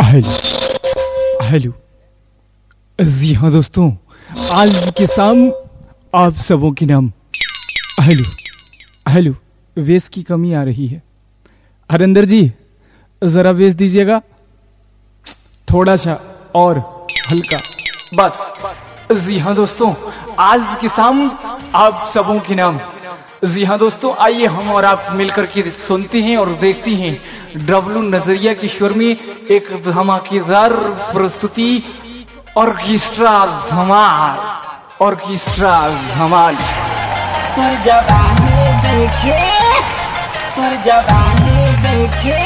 Hello hello. जी हाँ दोस्तों, आज के शाम आप सबों के नाम हेलो हेलो वेश की कमी आ रही है। हरिंदर जी जरा वेश दीजिएगा, थोड़ा सा और हल्का, बस। जी हाँ दोस्तों, आज की शाम आप सबों के नाम। जी हाँ दोस्तों, आइए हम और आप मिलकर के सुनते हैं और देखते हैं डब्लू नजरिया की स्वर में एक धमाकेदार प्रस्तुति, ऑर्केस्ट्रा धमाल, ऑर्केस्ट्रा धमाल। पर जवानी देखे, पर जवानी देखे,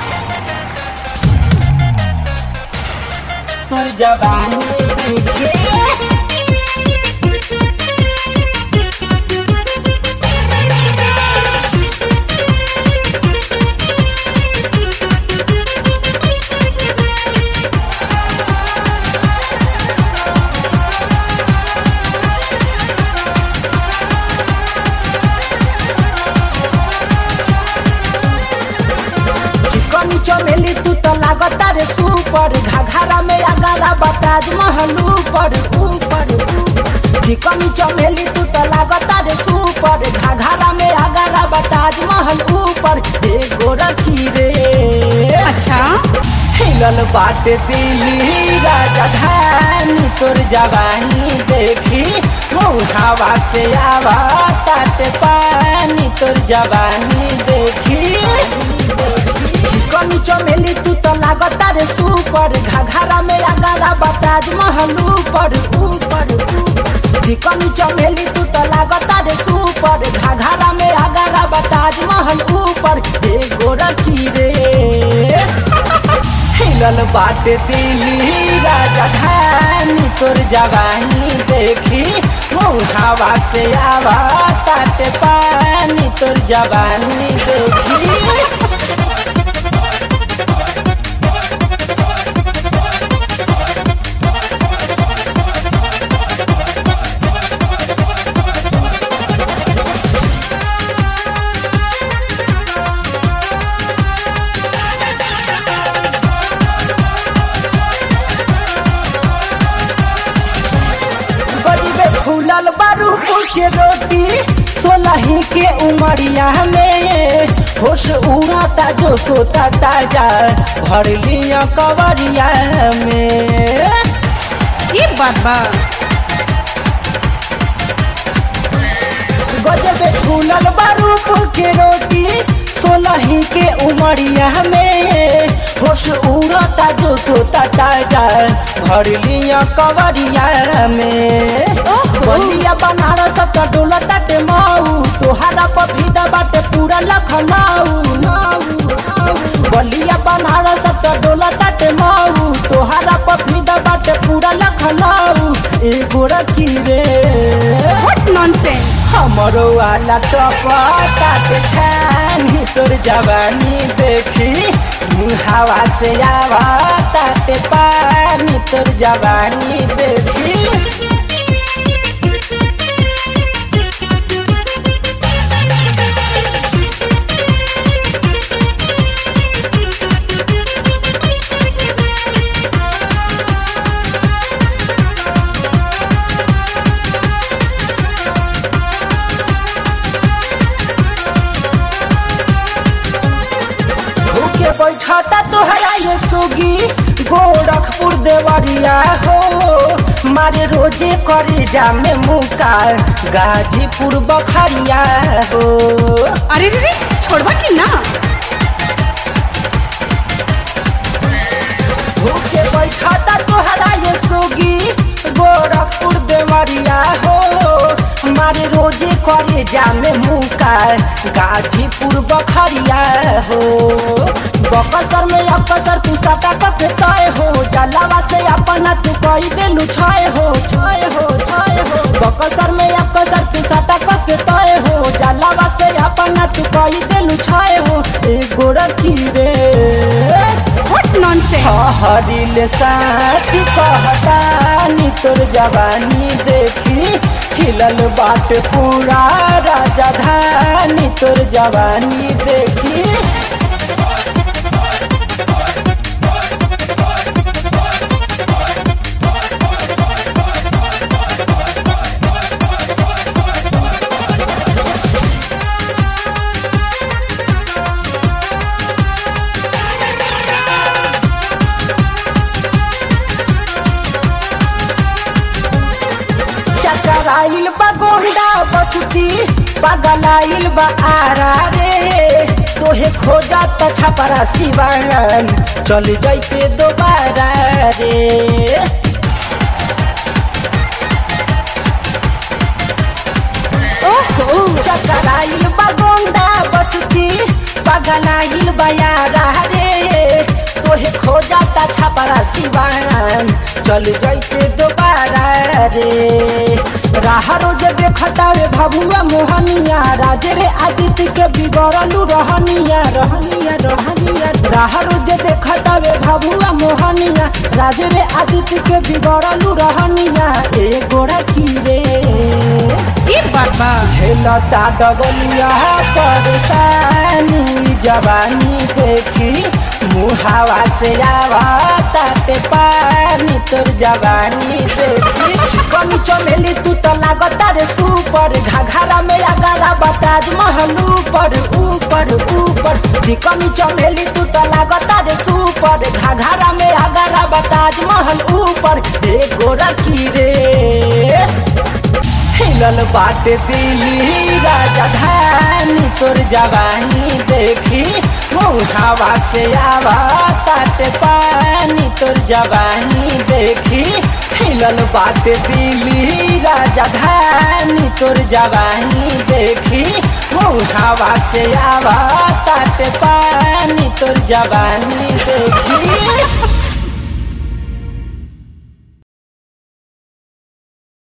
पर जवानी देखे। चमेली तू तो लागता रे सुपर, घाघरा में अगारा बताज महल ऊपर ऊपर। चिकनी चमेली तू तो लागता रे सुपर, घाघरा में अगारा बताज महल ऊपर। एगो रखी रे अच्छा हिलल बाटे दिल्ली राजधानी, तोर जवानी देखी हवा से आवा ताटे पानी, तोर जवानी देखी। चिकनी चमेली तू तो लागता रे सुपर, घाघरा में अगारा बताज महल ऊपर ऊपर। चिकनी चमेली तू तो लागता रे सुपर, घाघरा में अगारा बताज महल ऊपर। एगो रखी रे हिलल बाटे दिल्ली राजधानी, तोर जवानी देखी हवा से आवा ताटे पानी, तोर जवानी देखी। फूलल बारू के रोटी 16 के उमरिया में, होश उड़ाता जो सोता ताजा भर लिया कवरिया में। ये बात बा गजबे फूलल बारू के रोटी 16 के उमरिया में, होश उड़ाता जो सोता ताजा भर लिया कवरिया में। बलिया बनारस सब डोला ताटे माऊ, तोहारा पफीदा बाटे पूरा लखनऊ। बलिया बनारस सब डोला ताटे माऊ, तोहारा पफीदा बाटे पूरा लखनऊ। एगो रखी रे व्हाट नॉनसेंस, हमरो वाला टपा छानी, तोर जवानी देखी हवा से आवा ताटे पानी, तोर जवानी देखी। बैठाता तोहरा ये सुगी गोरखपुर देवरिया हो, मारे रोजे करे जामे मुका गाजीपुर बखरिया हो। अरे रे छोड़वा की ना, भूखे बैठाता तोहरा ये सुगी गोरखपुर देवरिया हो, मारे रोजे करे जामे मुका गाजीपुर बखरिया हो। बकसर में अकसर तू सटा के तय हो, जलावा से अपना तू कही देलू छाए हो छाए हो छाए हो। बकसर में अकसर तू सटा के तय हो, जलावा से अपना तू कही देलू छाए हो। एगो रखी रे व्हाट नॉनसेंस, हरिले साथी कहतानी, तोर जवानी देखी हिलल बाट पूरा राजधानी, तोर जवानी देखी। पगलाइल बा आरा रे तोहे खोजा त छपरा सिवान चल जाइते दोबारा रे। ओहो चकराइल बा गोंडा बस्ती पगलाइल बा यारा रे तोहे खोजा त छपरा सिवान चल जाइते दोबारा रे। राह रोज देखता रे भभुआ मोहनिया राज रे आदित्य के बिगड़लू रहनिया रहनिया रहनिया। राह रोज देखता रे भभुआ मोहनिया राज रे आदित्य के बिगड़लू रहनिया ए गोरा की रे ये बात बा झेलता डबलिया परेशानी जवानी देखी मुहावा से आवा ताटे पानी तोर जवानी देखी। चिकनी चमेली तू तो लागता रे सुपर घाघरा में अगारा बताज महल ऊपर ऊपर ऊपर। चिकनी चमेली तू तो लागता रे सुपर घाघरा में अगारा बताज महल ऊपर हे गोरा की रे। हिलल बाटे दिल्ली राजधानी तोर जवानी देखी मुहावा से आवा ताटे पानी तोर जवानी देखी। हिलल बाटे दिल्ली राजधानी तोर जवानी देखी मुहावा से आवा ताटे पानी तोर जवानी देखी।